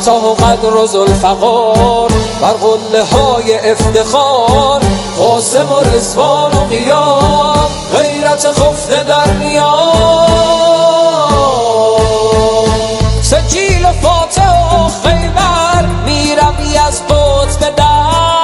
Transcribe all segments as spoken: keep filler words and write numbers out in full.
کوتاه و قدر و ذوالفقار، بر قله های افتخار قاسم و رضوان و قیام، غیرت خفته در نیام. سجیل و فاتح و خیبر میروی از قدس به در،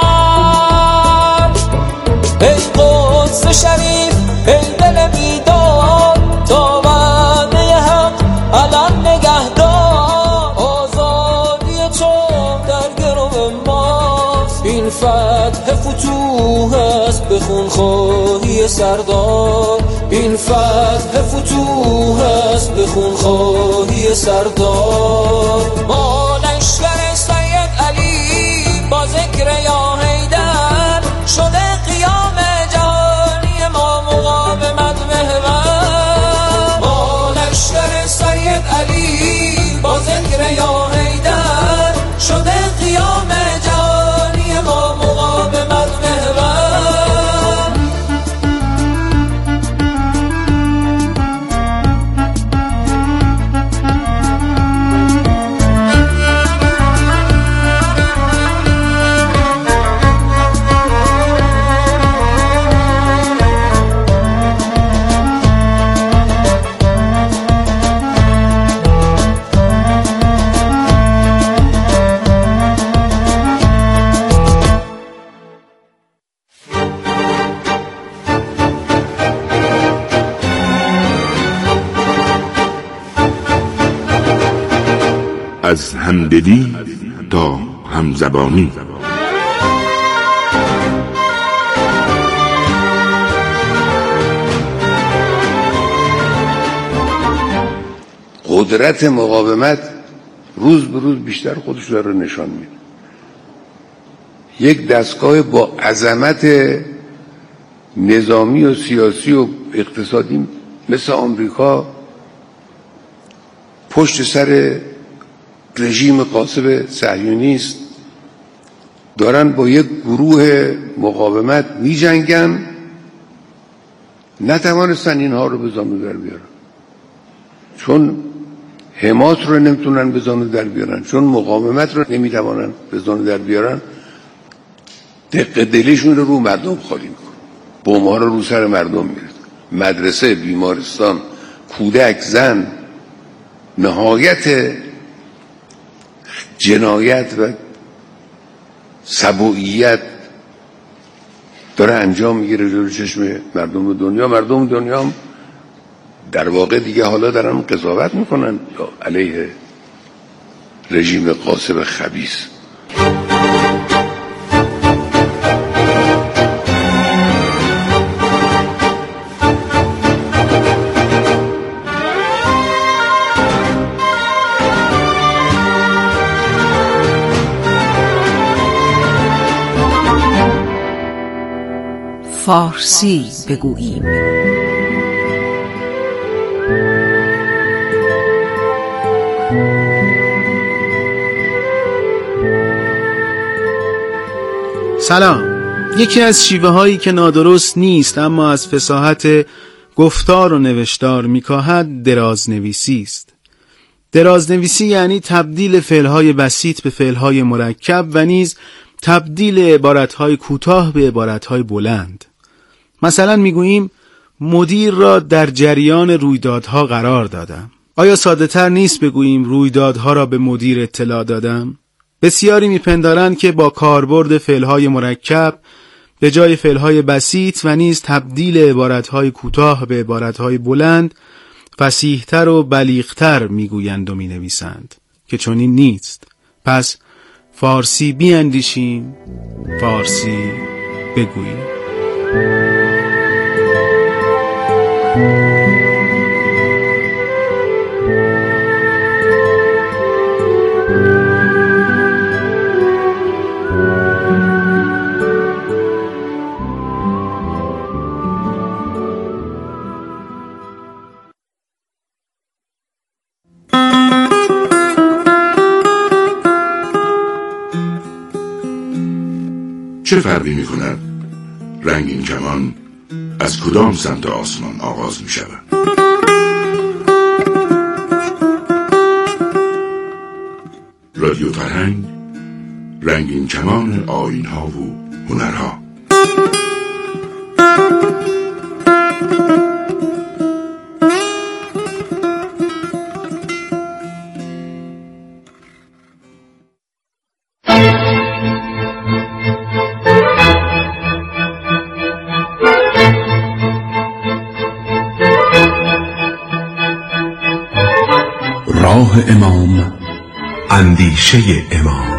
ای قدس شریف ای دل بیدار، تا وعده حق علم نگهدار. آزادی تو در گرو ماست، این فتح فتوح است به خونخواهی سردار، این فتح فتوح است به خونخواهی سردار. ما لشکر سید علی با ذکر یا حیدر، شده قیام جهانی ما مقاومت محور. ما لشکر سید علی با ذکر یا حیدر، شده قیام جهانی ما مقاومت محور. از همدلی تا همزبانی. قدرت مقاومت روز به روز بیشتر خودش داره نشان میده. یک دستگاه با عظمت نظامی و سیاسی و اقتصادی مثل آمریکا پشت سر رژیم غاصب صهیونیست دارن با یک گروه مقاومت می جنگن، نتوانستن اینها رو به زانو در بیارن، چون حماس رو نمیتونن به زانو در بیارن، چون مقاومت رو نمیتوانن به زانو در بیارن. دق دلیشون رو رو مردم خالی میکن، بمب‌ها رو رو سر مردم میرد، مدرسه، بیمارستان، کودک، زن، نهایت جنایت و سبوعیت داره انجام میگیره جلوی چشم مردم دنیا. مردم دنیا هم در واقع دیگه حالا دارن قضاوت میکنن علیه رژیم غاصب خبیث. فارسی بگوییم. سلام. یکی از شیوه هایی که نادرست نیست اما از فصاحت گفتار و نوشتار میکاهد درازنویسی است. درازنویسی یعنی تبدیل فعلهای بسیط به فعلهای مرکب و نیز تبدیل عبارتهای کوتاه به عبارتهای بلند. مثلا میگوییم مدیر را در جریان رویدادها قرار دادم. آیا ساده تر نیست بگوییم رویدادها را به مدیر اطلاع دادم؟ بسیاری میپندارند که با کاربرد فعلهای مرکب به جای فعلهای بسیط و نیز تبدیل عبارتهای کوتاه به عبارتهای بلند فصیح‌تر و بلیغ‌تر میگویند و مینویسند، که چنین نیست. پس فارسی بیاندیشیم، فارسی بگوییم. چه فرقی می کند رنگین کمان از کدام سمت آسمان آغاز می شود؟ رادیو فرهنگ، رنگین کمان آیین‌ها و هنرها. راه امام، اندیشه امام.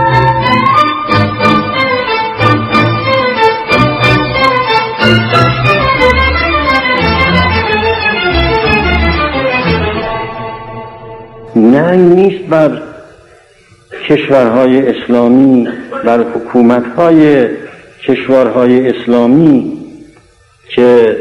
ننگ نیست بر کشورهای اسلامی، بر حکومتهای کشورهای اسلامی که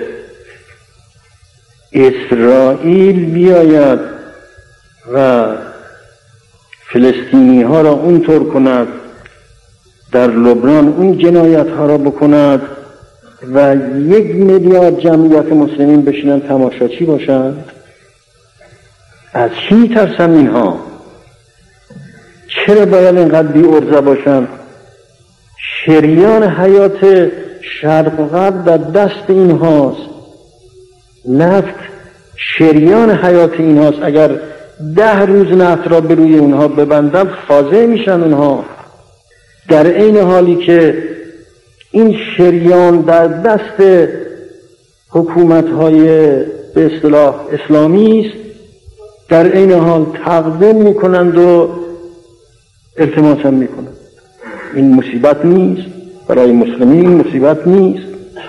اسرائیل بیاید و فلسطینی ها را اونطور کند، در لبنان اون جنایت ها را بکند و یک میلیارد جمعیت مسلمین بشینن تماشاچی باشند. از چی میترسن اینها؟ چرا باید اینقدر بی ارزه باشن؟ شریان حیات شرق و غرب در دست اینهاست. نفت شریان حیات اینهاست. اگر ده روز نفت را به روی اونها ببندن فاضع میشن اونها، در عین حالی که این شریان در دست حکومت‌های به اصطلاح اسلامی است، در عین حال تقدیم میکنند و التماس هم میکنند. این مصیبت نیست برای مسلمین؟ این مصیبت نیست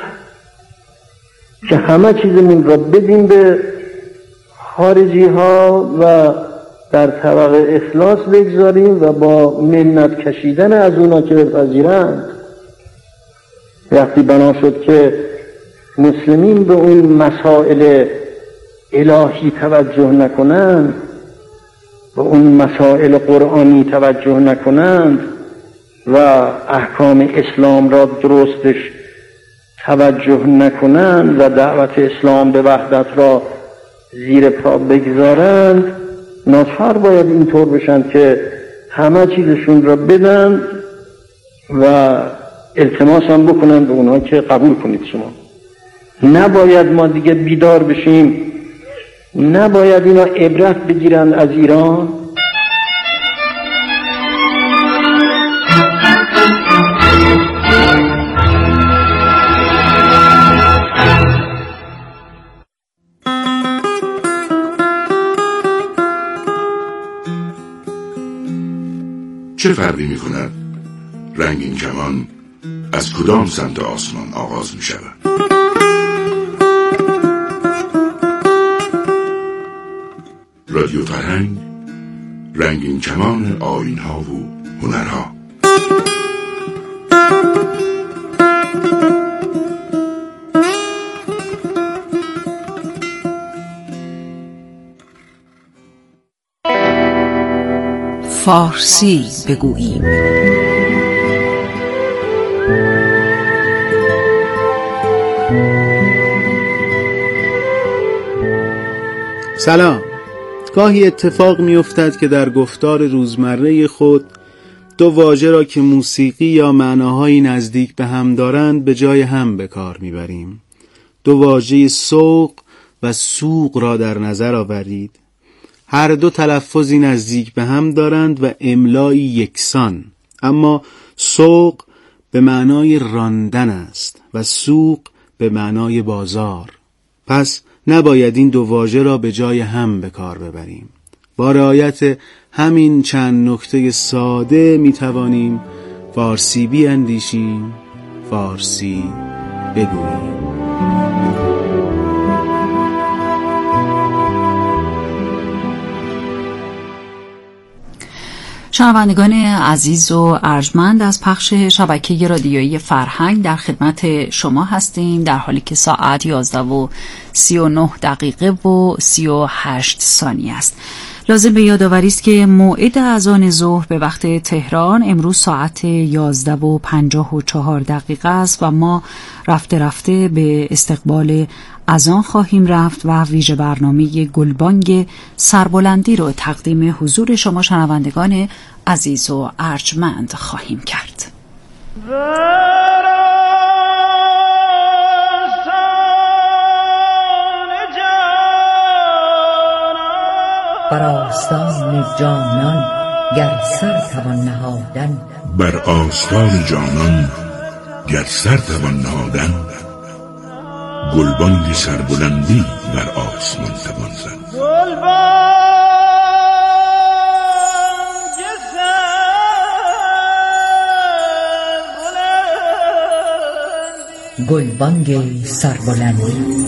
که همه چیزمون را بدیم به خارجی ها و در طبق اخلاص بگذاریم و با منت کشیدن از اونا که بپذیرند؟ وقتی بنا شد که مسلمین به اون مسائل الهی توجه نکنند، به اون مسائل قرآنی توجه نکنند و احکام اسلام را درستش توجه نکنند و دعوت اسلام به وحدت را زیر پا بگذارند، ناچار باید اینطور بشن که همه چیزشون را بدن و التماس هم بکنن به اونها که قبول کنید شما. نباید ما دیگه بیدار بشیم؟ نباید اینا عبرت بگیرن از ایران؟ چه فرقی می کند رنگین کمان از کدام سمت آسمان آغاز می شود؟ رادیو فرهنگ، رنگین کمان آیین‌ها و هنرها. فارسی بگوییم. سلام. گاهی اتفاق می افتد که در گفتار روزمره خود دو واژه را که موسیقی یا معناهایی نزدیک به هم دارند به جای هم به کار می بریم. دو واژه سوق و سوق را در نظر آورید. هر دو تلفظی نزدیک به هم دارند و املایی یکسان، اما سوق به معنای راندن است و سوق به معنای بازار. پس نباید این دو واژه را به جای هم به کار ببریم. با رعایت همین چند نکته ساده می توانیم فارسی بیاندیشیم، فارسی بگوییم. شنوندگان عزیز و ارجمند، از پخش شبکه رادیویی فرهنگ در خدمت شما هستیم، در حالی که ساعت یازده و سی و نه دقیقه و سی و هشت ثانیه است. لازم به یادآوری است که موعد اذان ظهر به وقت تهران امروز ساعت یازده و پنجاه و چهار دقیقه است و ما رفته رفته به استقبال از آن خواهیم رفت و ویژه برنامه گلبانگ سربلندی رو تقدیم حضور شما شنوندگان عزیز و ارجمند خواهیم کرد. بر آستان جانان گر سر توان نهادن، بر آستان جانان گر سر توان نهادن، گلبانگ سربلندی بر آسمان توان زد. گلبانگ سربلندی.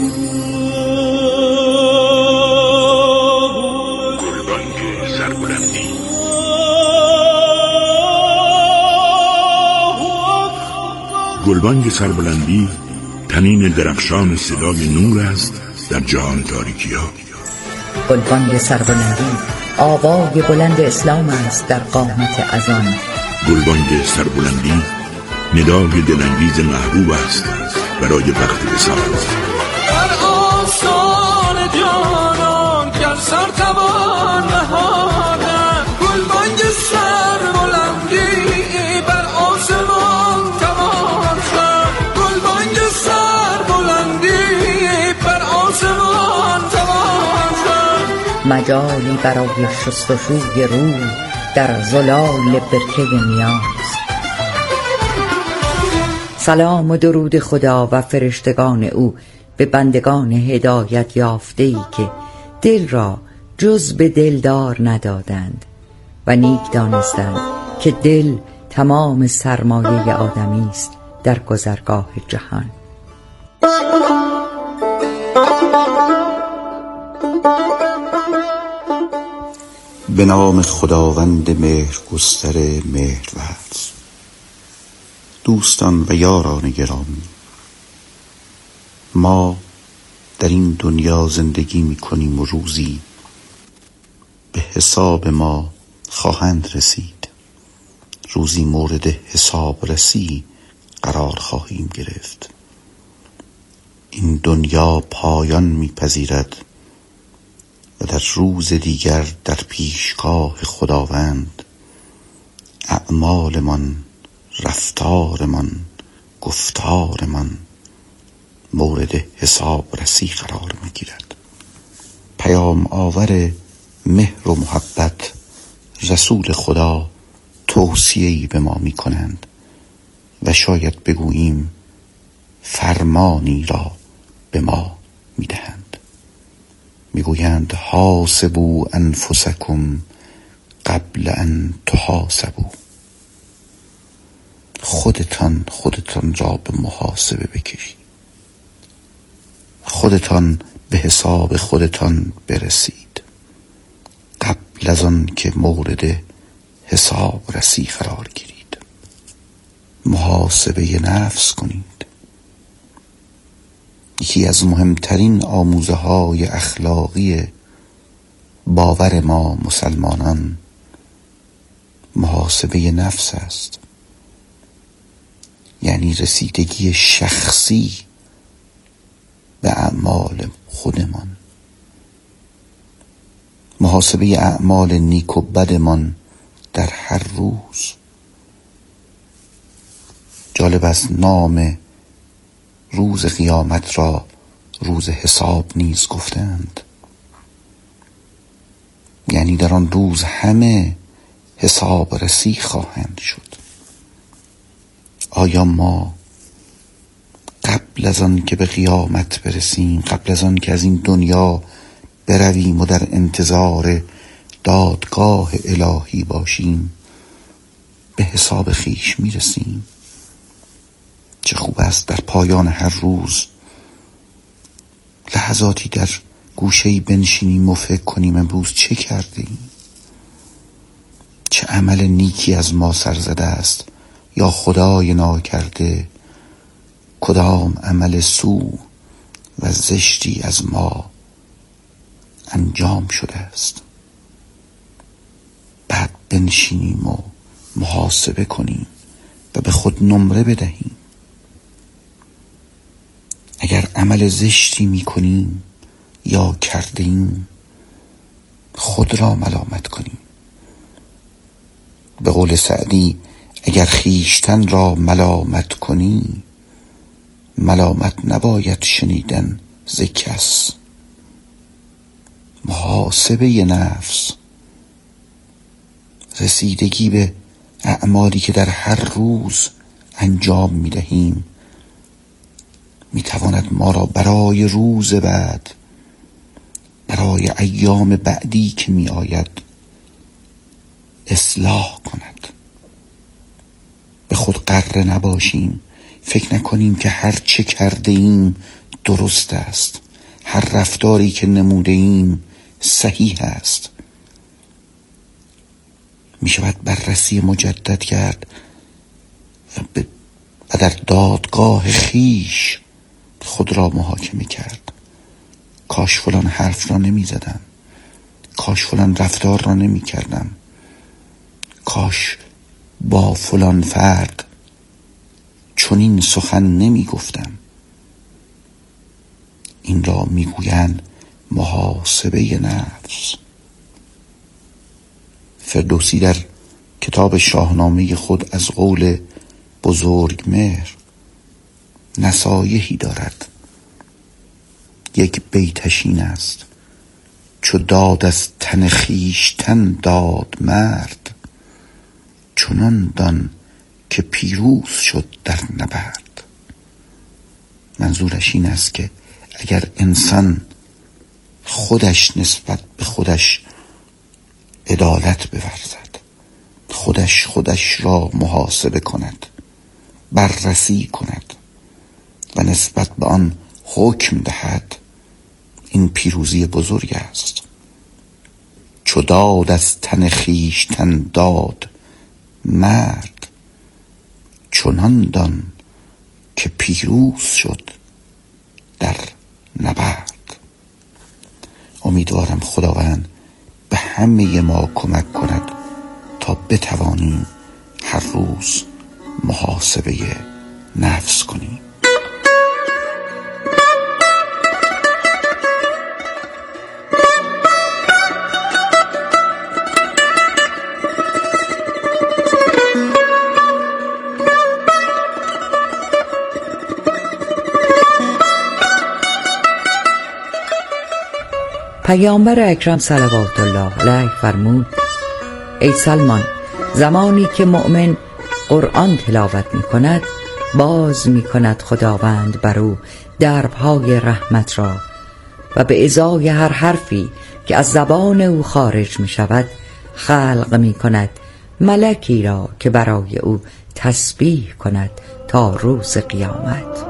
گلبانگ سربلندی تنین درخشان صدای نور است در جهان تاریکی ها. گلبانگ سربلندی آوای بلند اسلام است در قامت اذان. گلبانگ سربلندی ندای دلانگیز محبوب است برای وقت وصال. بر آستان جانان گر سر توان نهادن، گلبانگ سربلندی بر آسمان توان زد. گلبانگ سربلندی بر آسمان توان زد. مجالی برای شستشوی روح در زلال برکه نیاز. سلام و درود خدا و فرشتگان او به بندگان هدایت یافته‌ای که دل را جز به دلدار ندادند و نیک دانستند که دل تمام سرمایه آدمی است در گذرگاه جهان. به نام خداوند مهرگستر مهرورز. دوستان و یاران گرامی، ما در این دنیا زندگی می کنیم و روزی به حساب ما خواهند رسید. روزی مورد حساب رسی قرار خواهیم گرفت. این دنیا پایان می پذیرد و در روز دیگر در پیشگاه خداوند اعمالمان، رفتارمان، گفتارمان مورد حساب رسی قرار میگیرد. پیام آور مهر و محبت رسول خدا توصیه‌ای به ما میکنند و شاید بگوییم فرمانی را به ما میدهند. میگویند حاسبوا انفسکم قبل ان تحاسبوا. خودتان خودتان را به محاسبه بکشید، خودتان به حساب خودتان برسید قبل از آن که مورد حساب رسی قرار گیرید. محاسبه نفس کنید. یکی از مهمترین آموزه های اخلاقی باور ما مسلمانان محاسبه نفس است، یعنی رسیدگی شخصی به اعمال خودمان، محاسبه اعمال نیک و بدمان در هر روز. جالب است نام روز قیامت را روز حساب نیز گفتند، یعنی در آن روز همه حساب رسی خواهند شد. آیا ما قبل از آن که به قیامت برسیم، قبل از آن که از این دنیا برویم و در انتظار دادگاه الهی باشیم به حساب خویش میرسیم؟ چه خوب است در پایان هر روز لحظاتی در گوشه‌ای بنشینیم و فکر کنیم امروز چه کردیم، چه عمل نیکی از ما سر زده است یا خدای ناکرده کدام عمل سو و زشتی از ما انجام شده است. بعد بنشینیم و محاسبه کنیم و به خود نمره بدهیم. اگر عمل زشتی میکنیم یا کردیم خود را ملامت کنیم. به قول سعدی اگر خیشتن را ملامت کنی ملامت نباید شنیدن ز کس. محاسبه نفس، رسیدگی به اعمالی که در هر روز انجام می دهیم می تواند ما را برای روز بعد، برای ایام بعدی که می آید اصلاح کند. به خود غره نباشیم، فکر نکنیم که هر چه کرده ایم درست است، هر رفتاری که نموده ایم صحیح است. می شود بررسی مجدد کرد و, و در دادگاه خیش خود را محاکمه کرد. کاش فلان حرف را نمی زدم، کاش فلان رفتار را نمی کردم، کاش با فلان فرد چون این سخن نمی گفتم. این را می گویند محاسبه نفس. فردوسی در کتاب شاهنامه خود از قول بزرگمهر نصایحی دارد. یک بیتش این است: چو داد از تن خویشتن داد مرد، چنان دان که پیروز شد در نبرد. منظورش این است که اگر انسان خودش نسبت به خودش عدالت بورزد، خودش خودش را محاسبه کند، بررسی کند و نسبت به آن حکم دهد، این پیروزی بزرگ است. چو داد از تن خویشتن داد مرد، چنان دان که پیروز شد در نبرد. امیدوارم خداوند به همه ما کمک کند تا بتوانیم هر روز محاسبه نفس کنیم. پیامبر اکرم صلوات الله علیه فرمود: ای سلمان، زمانی که مؤمن قرآن تلاوت می کند باز می کند خداوند بر او دربهای رحمت را و به ازای هر حرفی که از زبان او خارج می شود خلق می کند ملکی را که برای او تسبیح کند تا روز قیامت.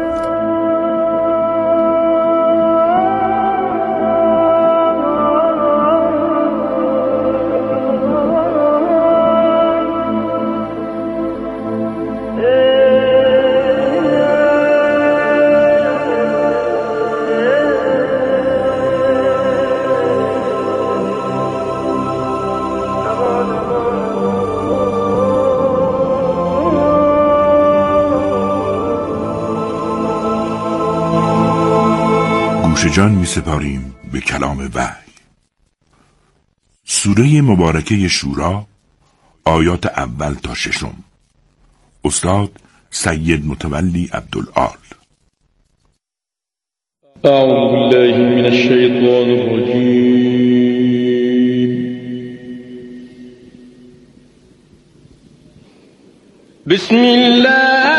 گوش جان می سپاریم به کلام وحی. سوره مبارکه شورا، آیات اول تا ششم. استاد سید متولی عبدالعال. اعوذ بالله من الشیطان الرجیم. بسم الله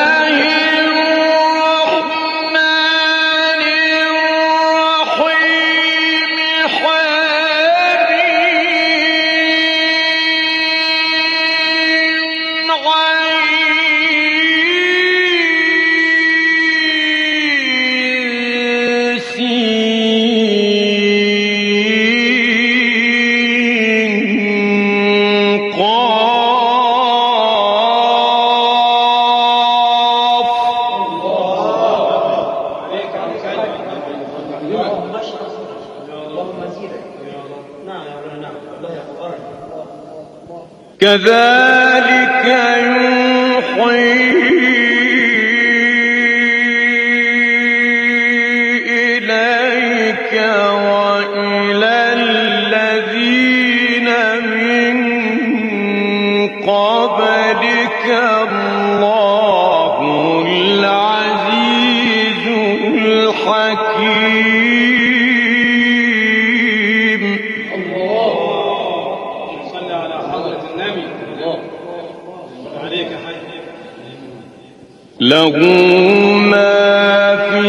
كذلك يوحي له ما في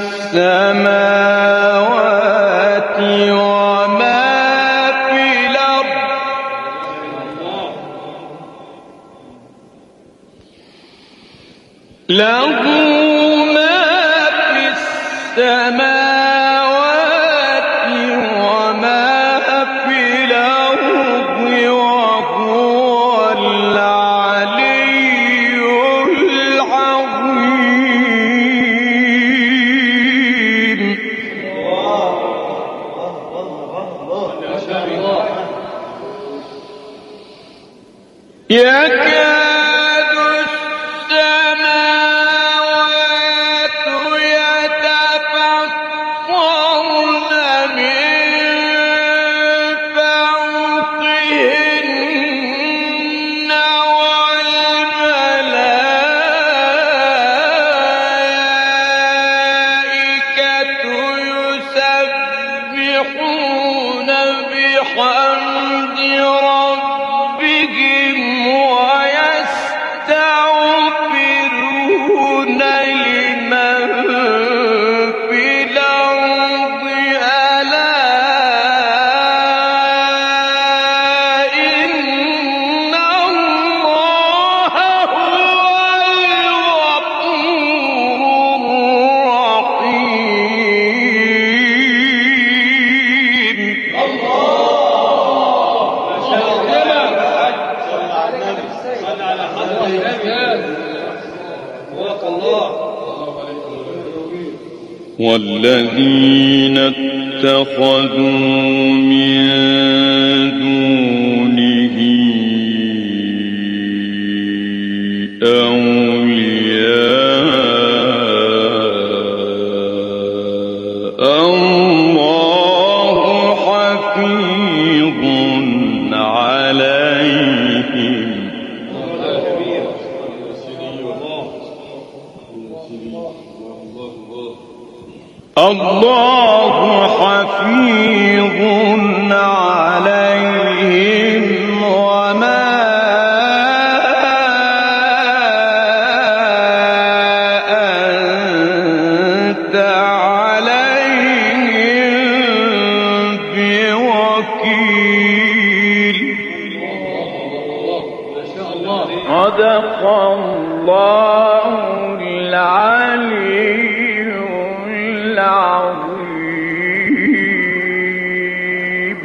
السماوات وما في الأرض له ما في السماوات وما في الأرض وهو العلي العظيم. يكاد السماوات يتفطرن من فوقهن والملائكة يسبحون بحمد ربهم ويستغفرون لمن في الأرض ألا إن الله هو والذين اتخذوا من دونه أولياء الله حفيظ عليهم الله حفيظ عليهم وما أنت عليهم بوكيل. صدق الله العلي العظيم.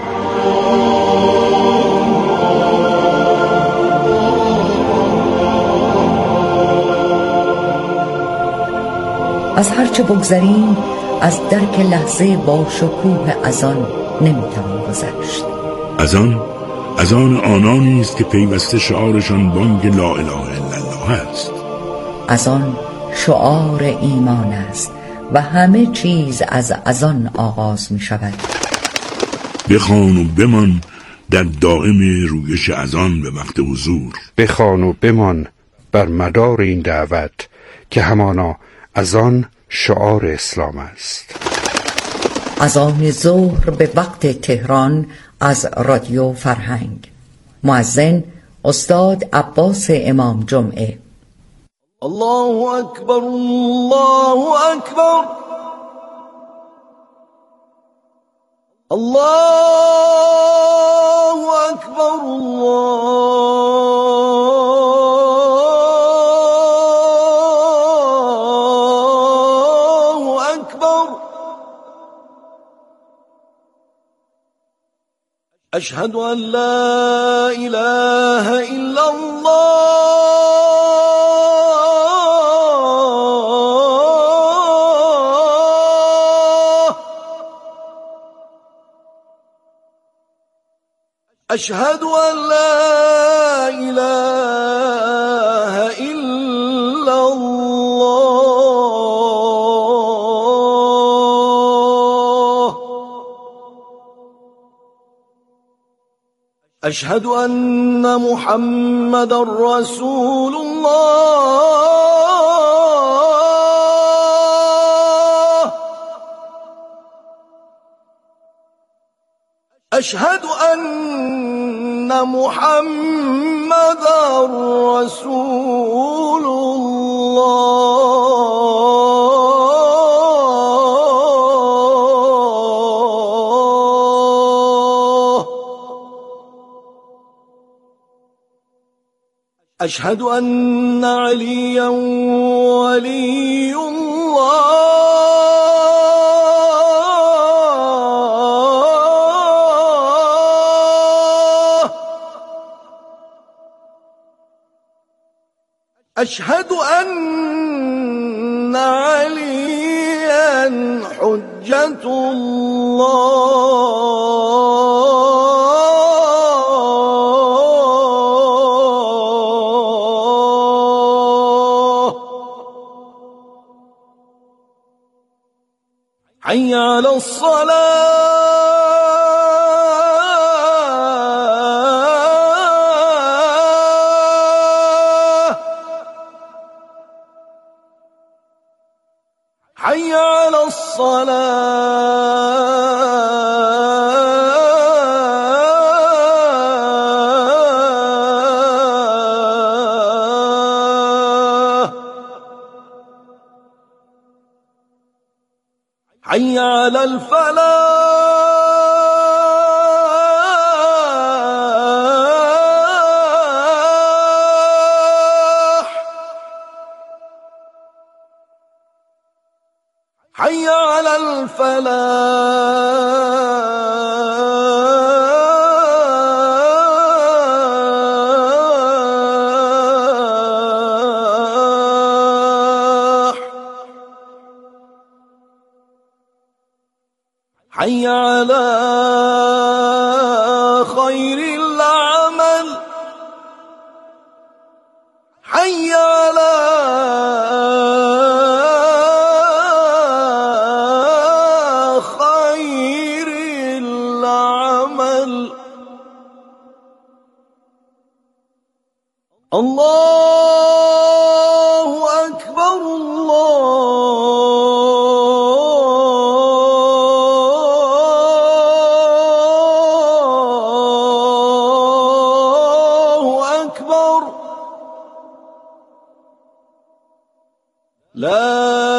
از هرچه بگذریم از درک لحظه با شکوه اذان نمیتوان گذشت. اذان از آن آنانی است که پیوسته شعارشان بانگ لا اله الا الله است. اذان شعار ایمان است و همه چیز از اذان آغاز می شود. بخوان و بمان در دائم رویش اذان به وقت حضور. بخوان و بمان بر مدار این دعوت که همانا اذان شعار اسلام است. اذان ظهر به وقت تهران از رادیو فرهنگ. مؤذن استاد عباس امام جمعه. الله اکبر الله اکبر الله اکبر الله اکبر اشهد ان لا اله الا الله أشهد أن لا إله إلا الله أشهد أن محمد رسول الله أشهد أن محمد رسول الله الله أشهد أن عليا ولي الله أشهد أن عليا حجة الله حي على الصلاة حي على الصلاة حي على الفلاح حي على الفلاح حي على خير العمل حي على خير العمل الله أكبر الله أكبر لا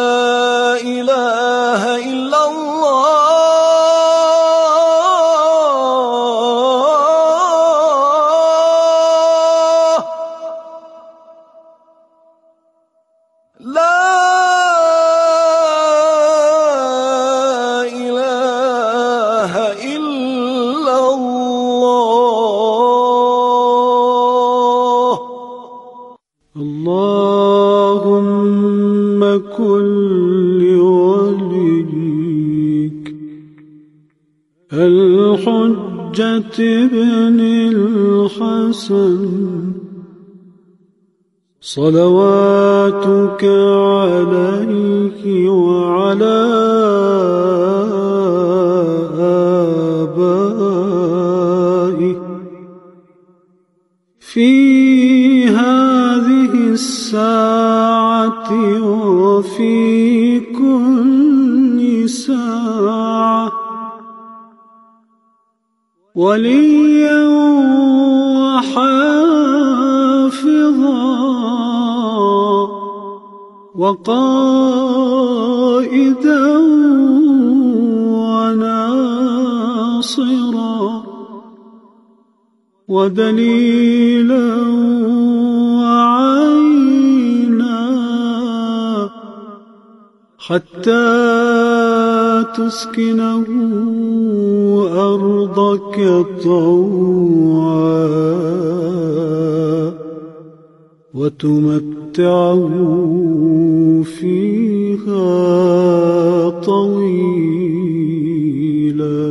إله إلا الله لا إله إلا الله اللهم كن لوليك الحجة بن الحسن صلواتك عليه وعلى آبائه في هذه الساعة وفي كل ساعة وليا وحافظا وقائدا وناصرا ودليلا وعينا حتى تسكنه أرضك طوعا وتمتعه فيها طويلا.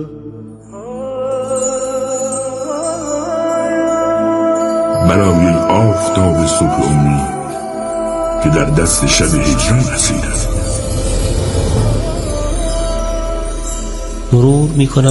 برای آفتاب صبح امید که در دست شب هجران اسیر است، مرور میکنم